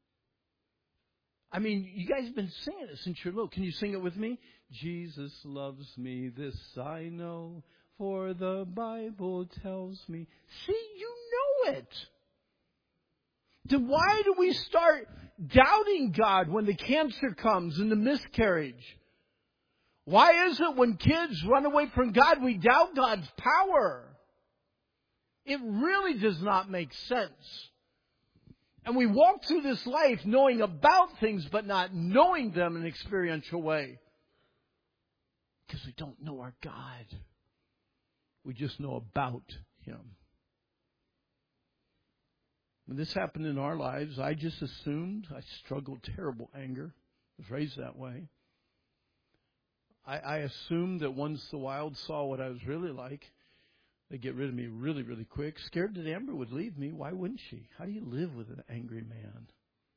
I mean, you guys have been singing it since you're little. Can you sing it with me? Jesus loves me, this I know, for the Bible tells me. See, you know it. Then why do we start doubting God when the cancer comes and the miscarriage? Why is it when kids run away from God, we doubt God's power? It really does not make sense. And we walk through this life knowing about things, but not knowing them in an experiential way. Because we don't know our God. We just know about Him. When this happened in our lives, I just assumed, I struggled terrible anger. I was raised that way. I, I assumed that once the wild saw what I was really like, they'd get rid of me really, really quick. Scared that Amber would leave me. Why wouldn't she? How do you live with an angry man?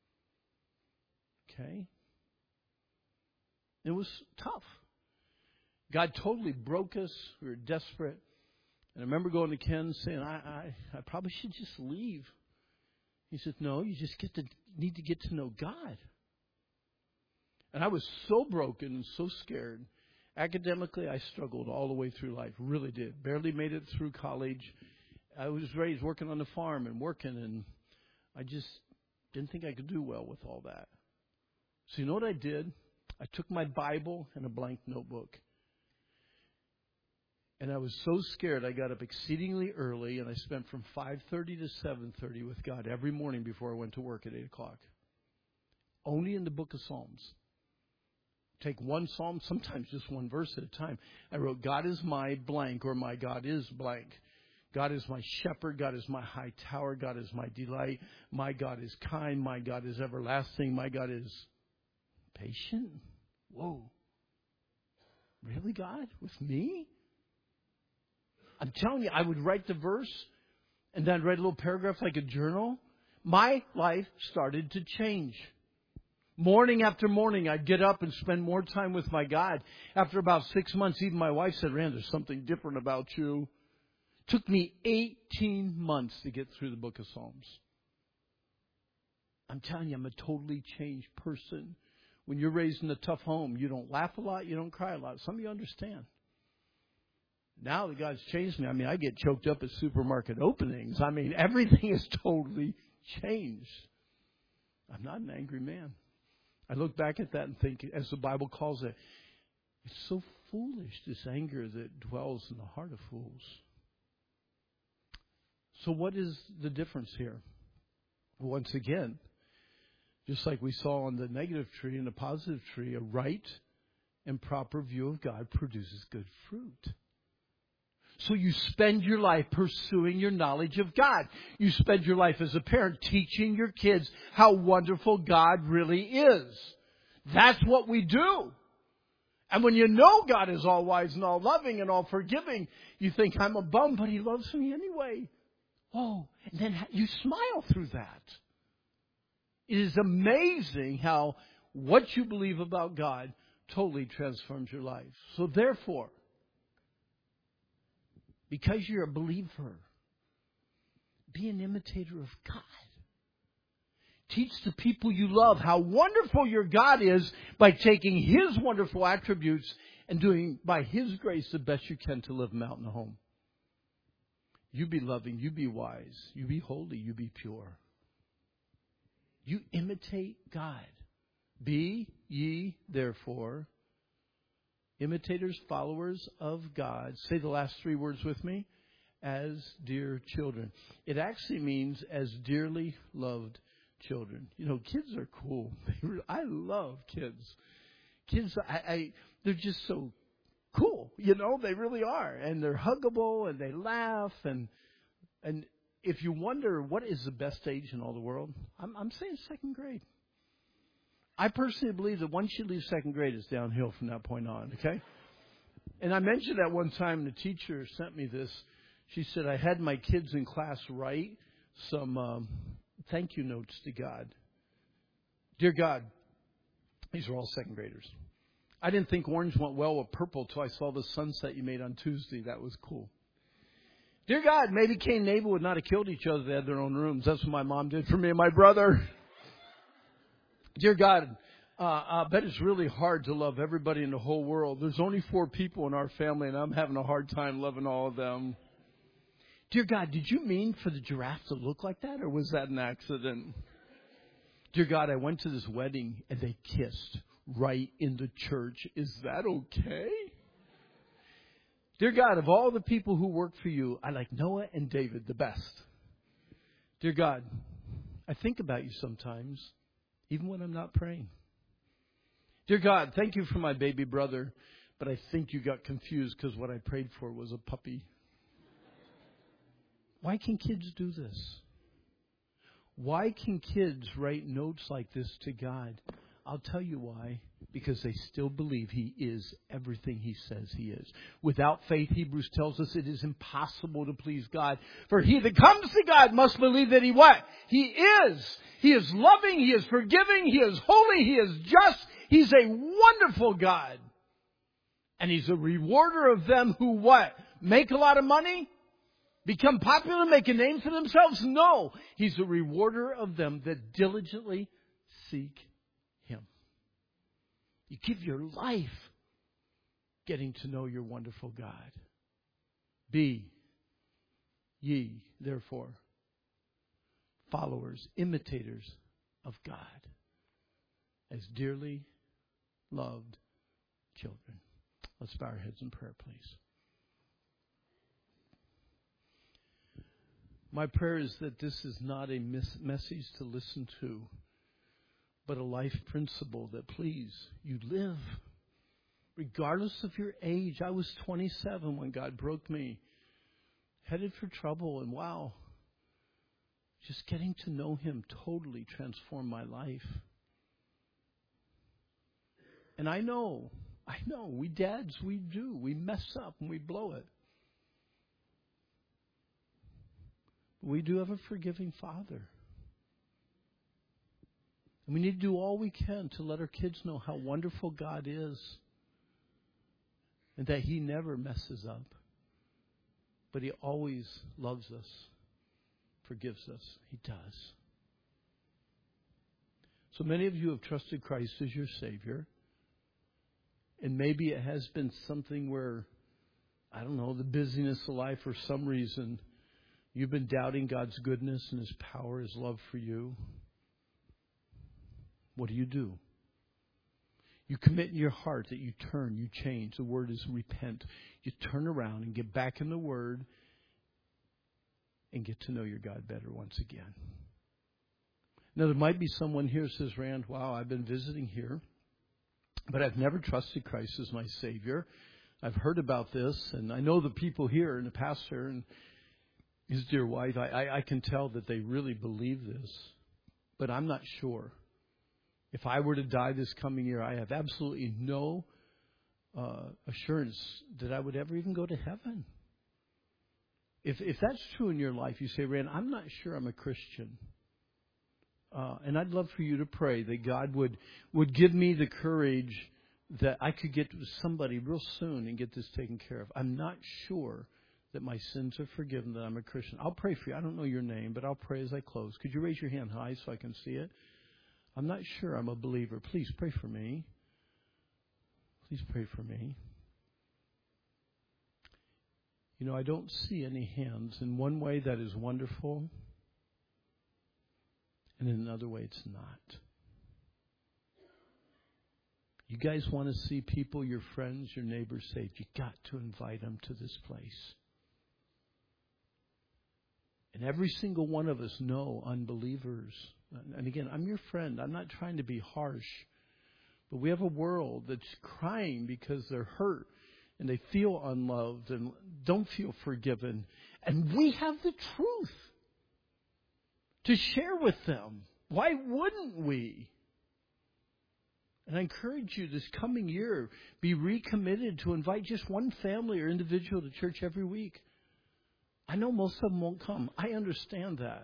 Okay? It was tough. God totally broke us. We were desperate. And I remember going to Ken saying, I, I, I probably should just leave. He said, no, you just get to need to get to know God. And I was so broken and so scared. Academically, I struggled all the way through life. Really did. Barely made it through college. I was raised working on the farm and working, and I just didn't think I could do well with all that. So you know what I did? I took my Bible and a blank notebook. And I was so scared, I got up exceedingly early, and I spent from five thirty to seven thirty with God every morning before I went to work at eight o'clock. Only in the book of Psalms. Take one psalm, sometimes just one verse at a time. I wrote, God is my blank, or my God is blank. God is my shepherd. God is my high tower. God is my delight. My God is kind. My God is everlasting. My God is patient. Whoa. Really, God? With me? I'm telling you, I would write the verse, and then I'd write a little paragraph like a journal. My life started to change. Morning after morning, I'd get up and spend more time with my God. After about six months, even my wife said, Rand, there's something different about you. It took me eighteen months to get through the book of Psalms. I'm telling you, I'm a totally changed person When you're raised in a tough home, you don't laugh a lot, you don't cry a lot. Some of you understand. Now that God's changed me, I mean, I get choked up at supermarket openings. I mean, everything is totally changed. I'm not an angry man. I look back at that and think, as the Bible calls it, it's so foolish, this anger that dwells in the heart of fools. So what is the difference here? Once again, just like we saw on the negative tree and the positive tree, a right and proper view of God produces good fruit. So you spend your life pursuing your knowledge of God. You spend your life as a parent teaching your kids how wonderful God really is. That's what we do. And when you know God is all wise and all loving and all forgiving, you think, I'm a bum, but He loves me anyway. Oh, and then you smile through that. It is amazing how what you believe about God totally transforms your life. So therefore, because you're a believer, be an imitator of God. Teach the people you love how wonderful your God is by taking His wonderful attributes and doing, by His grace, the best you can to live them out in the home. You be loving, you be wise, you be holy, you be pure. You imitate God. Be ye, therefore, imitators, followers of God. Say the last three words with me. As dear children. It actually means as dearly loved children. You know, kids are cool. I love kids. Kids, I, I they're just so cool. You know, they really are. And they're huggable and they laugh. And and if you wonder what is the best age in all the world, I'm, I'm saying second grade. I personally believe that once you leave second grade, it's downhill from that point on, okay? And I mentioned that one time, the teacher sent me this. She said, I had my kids in class write some um, thank you notes to God. Dear God, these are all second graders. I didn't think orange went well with purple till I saw the sunset you made on Tuesday. That was cool. Dear God, maybe Cain and Abel would not have killed each other. They had their own rooms. That's what my mom did for me and my brother. Dear God, uh, I bet it's really hard to love everybody in the whole world. There's only four people in our family, and I'm having a hard time loving all of them. Dear God, did you mean for the giraffe to look like that, or was that an accident? Dear God, I went to this wedding, and they kissed right in the church. Is that okay? Dear God, of all the people who work for you, I like Noah and David the best. Dear God, I think about you sometimes, even when I'm not praying. Dear God, thank you for my baby brother, but I think you got confused because what I prayed for was a puppy. Why can kids do this? Why can kids write notes like this to God? I'll tell you why. Because they still believe He is everything He says He is. Without faith, Hebrews tells us it is impossible to please God. For he that comes to God must believe that He what? He is. He is loving. He is forgiving. He is holy. He is just. He's a wonderful God. And He's a rewarder of them who what? Make a lot of money? Become popular? Make a name for themselves? No. He's a rewarder of them that diligently seek Him. You give your life getting to know your wonderful God. Be ye, therefore, followers, imitators of God, as dearly loved children. Let's bow our heads in prayer, please. My prayer is that this is not a mis- message to listen to, but a life principle that, please, you live regardless of your age. I was twenty-seven when God broke me, headed for trouble, and wow, just getting to know Him totally transformed my life. And I know, I know, we dads, we do. We mess up and we blow it. We do have a forgiving Father. And we need to do all we can to let our kids know how wonderful God is. And that He never messes up. But He always loves us, forgives us. He does. So many of you have trusted Christ as your Savior. And maybe it has been something where, I don't know, the busyness of life or some reason, you've been doubting God's goodness and His power, His love for you. What do you do? You commit in your heart that you turn, you change. The word is repent. You turn around and get back in the Word and get to know your God better once again. Now, there might be someone here who says, Rand, wow, I've been visiting here, but I've never trusted Christ as my Savior. I've heard about this, and I know the people here and the pastor and his dear wife. I, I, I can tell that they really believe this, but I'm not sure. If I were to die this coming year, I have absolutely no uh, assurance that I would ever even go to heaven. If if that's true in your life, you say, Rand, I'm not sure I'm a Christian. Uh, and I'd love for you to pray that God would, would give me the courage that I could get to somebody real soon and get this taken care of. I'm not sure that my sins are forgiven, that I'm a Christian. I'll pray for you. I don't know your name, but I'll pray as I close. Could you raise your hand high so I can see it? I'm not sure I'm a believer. Please pray for me. Please pray for me. You know, I don't see any hands. In one way, that is wonderful. And in another way, it's not. You guys want to see people, your friends, your neighbors saved. You got to invite them to this place. And every single one of us know unbelievers. And again, I'm your friend. I'm not trying to be harsh. But we have a world that's crying because they're hurt and they feel unloved and don't feel forgiven. And we have the truth to share with them. Why wouldn't we? And I encourage you this coming year, be recommitted to invite just one family or individual to church every week. I know most of them won't come. I understand that.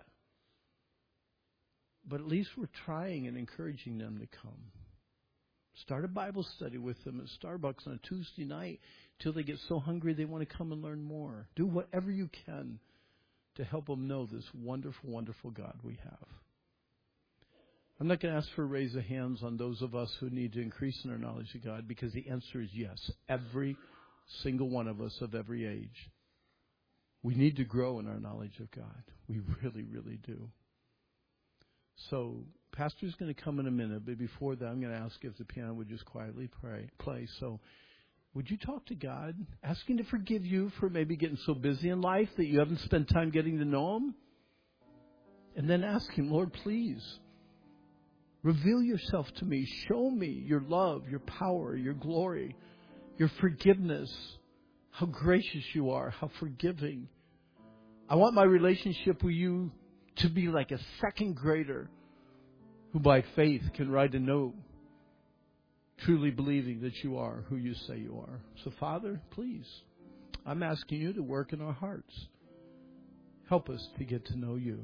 But at least we're trying and encouraging them to come. Start a Bible study with them at Starbucks on a Tuesday night till they get so hungry they want to come and learn more. Do whatever you can to help them know this wonderful, wonderful God we have. I'm not going to ask for a raise of hands on those of us who need to increase in our knowledge of God, because the answer is yes. Every single one of us of every age. We need to grow in our knowledge of God. We really, really do. So, Pastor's going to come in a minute, but before that, I'm going to ask if the piano would just quietly pray, play. So, would you talk to God, ask Him to forgive you for maybe getting so busy in life that you haven't spent time getting to know Him? And then ask Him, Lord, please, reveal yourself to me. Show me your love, your power, your glory, your forgiveness, how gracious you are, how forgiving. I want my relationship with you to be like a second grader who by faith can write a note, truly believing that you are who you say you are. So, Father, please, I'm asking you to work in our hearts. Help us to get to know you.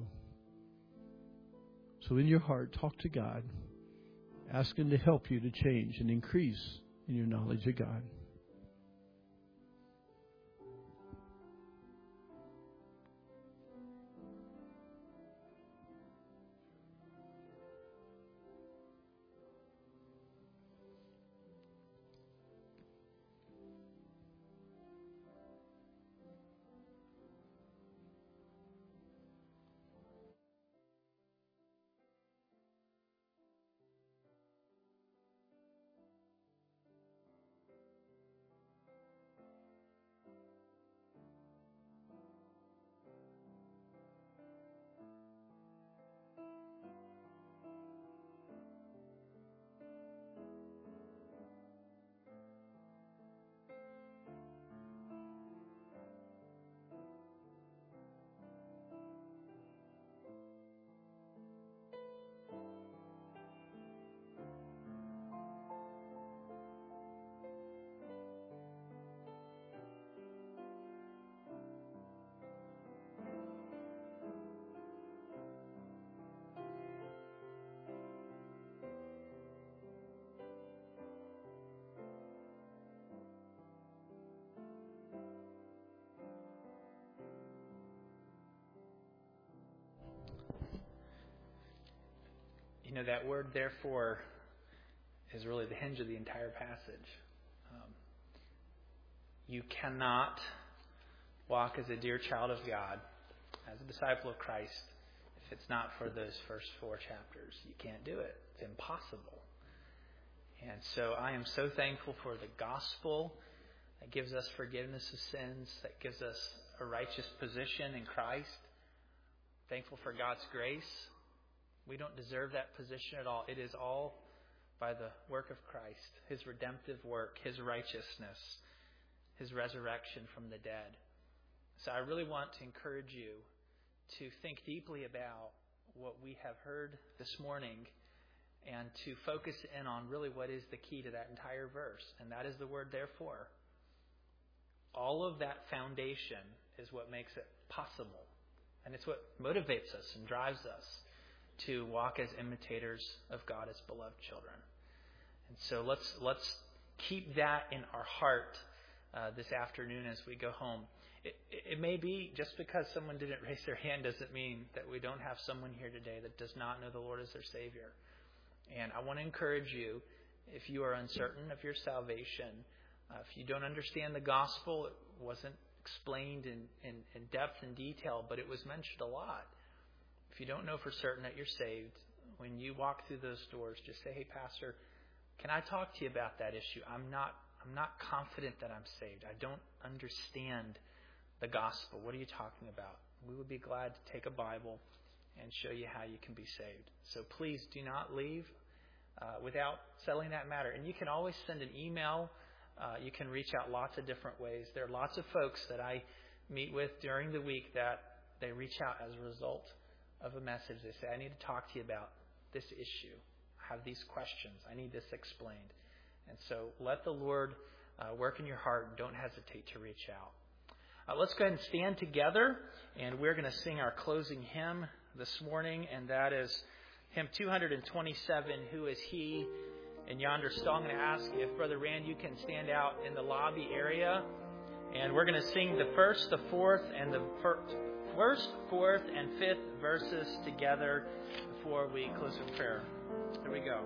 So in your heart, talk to God. Ask Him to help you to change and increase in your knowledge of God. You know, that word, therefore, is really the hinge of the entire passage. Um, you cannot walk as a dear child of God, as a disciple of Christ, if it's not for those first four chapters. You can't do it. It's impossible. And so I am so thankful for the gospel that gives us forgiveness of sins, that gives us a righteous position in Christ. Thankful for God's grace. We don't deserve that position at all. It is all by the work of Christ, His redemptive work, His righteousness, His resurrection from the dead. So I really want to encourage you to think deeply about what we have heard this morning and to focus in on really what is the key to that entire verse, and that is the word therefore. All of that foundation is what makes it possible, and it's what motivates us and drives us to walk as imitators of God as beloved children. And so let's let's keep that in our heart uh, this afternoon as we go home. It, it may be just because someone didn't raise their hand doesn't mean that we don't have someone here today that does not know the Lord as their Savior. And I want to encourage you, if you are uncertain of your salvation, uh, if you don't understand the gospel, it wasn't explained in, in, in depth and detail, but it was mentioned a lot. If you don't know for certain that you're saved, when you walk through those doors, just say, hey, Pastor, can I talk to you about that issue? I'm not I'm not confident that I'm saved. I don't understand the gospel. What are you talking about? We would be glad to take a Bible and show you how you can be saved. So please do not leave uh, without settling that matter. And you can always send an email. Uh, you can reach out lots of different ways. There are lots of folks that I meet with during the week that they reach out as a result of a message. They say, I need to talk to you about this issue. I have these questions. I need this explained. And so let the Lord uh, work in your heart and don't hesitate to reach out. Uh, let's go ahead and stand together, and we're going to sing our closing hymn this morning, and that is hymn two twenty-seven, Who Is He? In yonder stall, I'm going to ask if Brother Rand, you can stand out in the lobby area, and we're going to sing the first, the fourth, and the fir- first, fourth, and fifth verses together before we close in prayer. Here we go.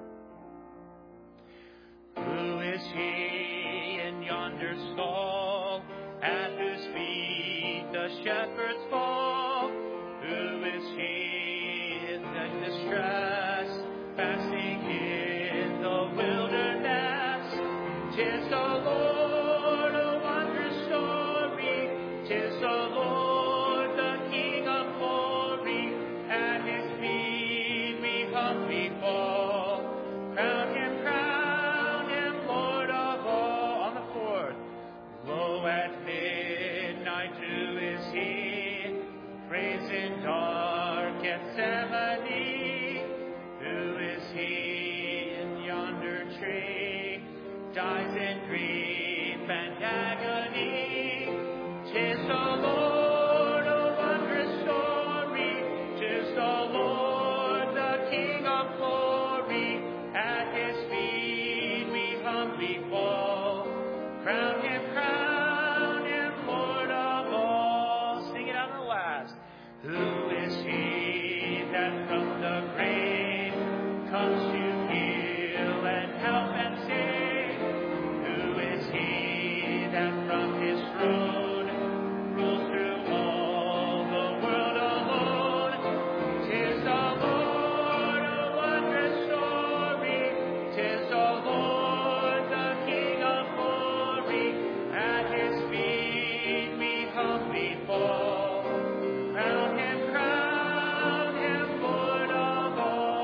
Who is he in yonder stall, at whose feet the shepherds fall? Who is he in the distress, fasting in the wilderness? 'Tis the Lord, a wondrous story. 'Tis the Lord, the King of glory. At His feet we humbly fall. Crown Him, crown Him, Lord of all. On the fourth. Lo, at midnight, who is He? Praise in dark Gethsemane. Who is He in yonder tree? Dies in grief and agony. 'Tis the Lord, a wondrous story. 'Tis the Lord, the King of glory. At His feet we humbly fall. Crown Him, crown Him, Lord of all. Sing it on the last. Who is He that from the grave comes to heal and help and save? Who is He that from His throne rules through all the world alone? 'Tis the Lord, a wondrous story. 'Tis the Lord, the King of glory. At His feet we humbly fall. Crown Him, crown Him, Lord of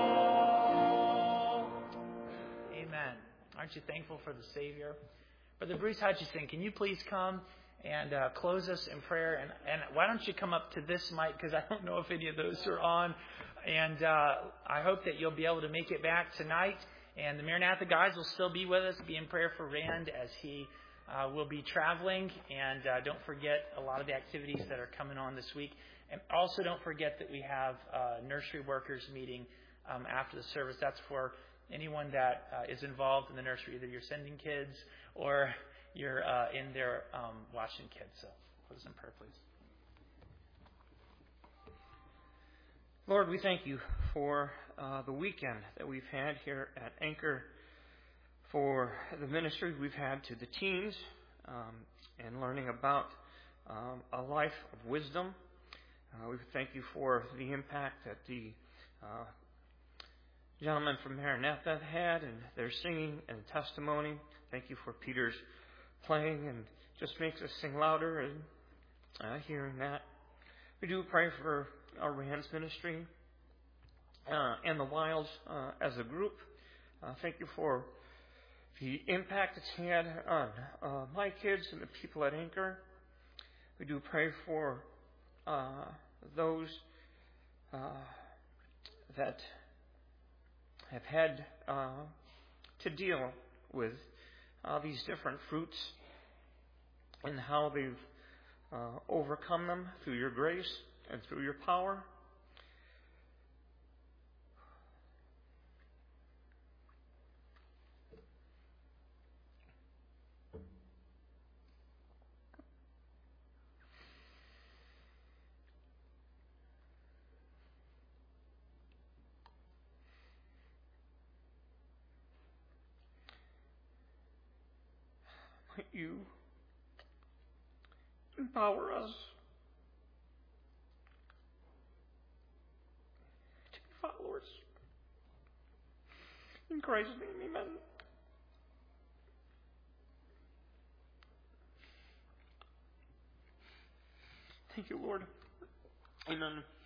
all. Amen. Aren't you thankful for the Savior? Brother Bruce Hutchison, can you please come and uh, close us in prayer? And, and why don't you come up to this mic, because I don't know if any of those are on. And uh, I hope that you'll be able to make it back tonight. And the Maranatha guys will still be with us. Be in prayer for Rand as he uh, will be traveling. And uh, don't forget a lot of the activities that are coming on this week. And also don't forget that we have a nursery workers meeting um, after the service. That's for anyone that uh, is involved in the nursery. Either you're sending kids or you're uh, in there um, watching kids. So close in prayer, please. Lord, we thank you for uh, the weekend that we've had here at Anchor for the ministry we've had to the teens um, and learning about um, a life of wisdom. Uh, we thank you for the impact that the uh, gentlemen from Maranatha had and their singing and testimony. Thank you for Peter's playing, and just makes us sing louder and uh, hearing that. We do pray for our Rand's ministry uh, and the Wilds uh, as a group. Uh, thank you for the impact it's had on uh, my kids and the people at Anchor. We do pray for uh, those uh, that have had uh, to deal with uh, these different fruits and how they've uh, overcome them through your grace and through your power. Might you empower us to be followers. In Christ's name, amen. Thank you, Lord. Amen.